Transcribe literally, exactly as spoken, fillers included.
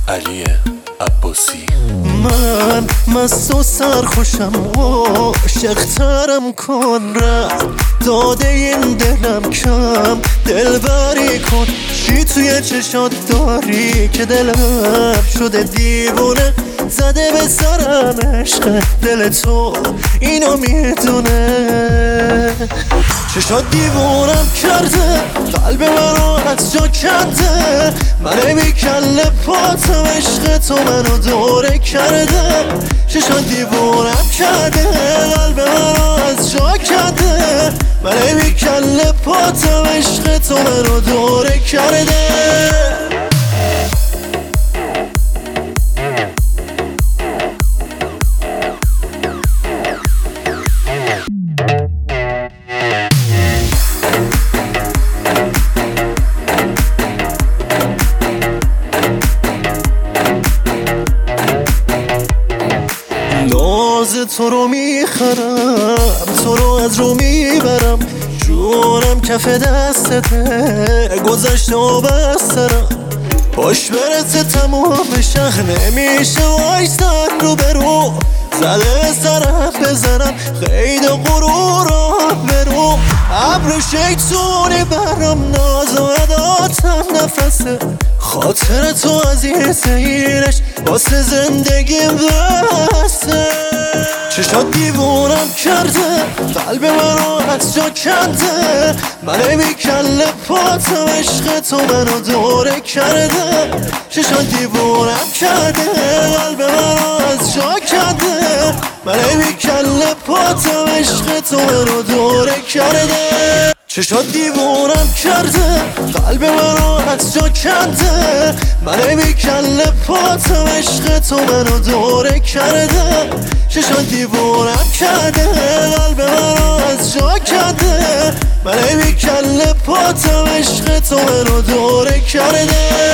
علی عباسی. من مست و سرخوشم و عاشق‌ترم کن رفت داده این دلم کم دلبری کن. چی توی چشات داری که دلم شده دیوونه زده به سرم عشق دل تو اینو میدونه. چشات دیوونم کرده قلب منو از جا کنده من بی کله پاتم عشق تو منو دوره کرده. چشات دیوونم کرده قلب منو از جا کنده من بی کله پاتم عشق تو منو دوره کرده. تو رو میخرم تو رو از رو میبرم جونم کف دستته گذشته و بسترم پاش برسه تمام شهر نمیشه وایستن رو برو زده سرم بزنم خید و غرورم برو ابر شیطونی برم ناز و عداتم نفسه خاطر تو عزیز اینش واسه زندگیم بسته. چشات دیوونم کرده قلب منو از جا کنده من بی کله پاتم عشق تو منو دوره کرده. چشات دیوونم کرده قلب منو از جا کنده من بی کله پاتم عشق تو منو دوره کرده. چشات دیوونم کرده قلب منو از جا کنده من بی کله پاتم عشق تو منو دوره کرده. چشات دیوونم کرده قلب منو از جا کنده من بی کله پاتم عشق تو منو دوره کرده.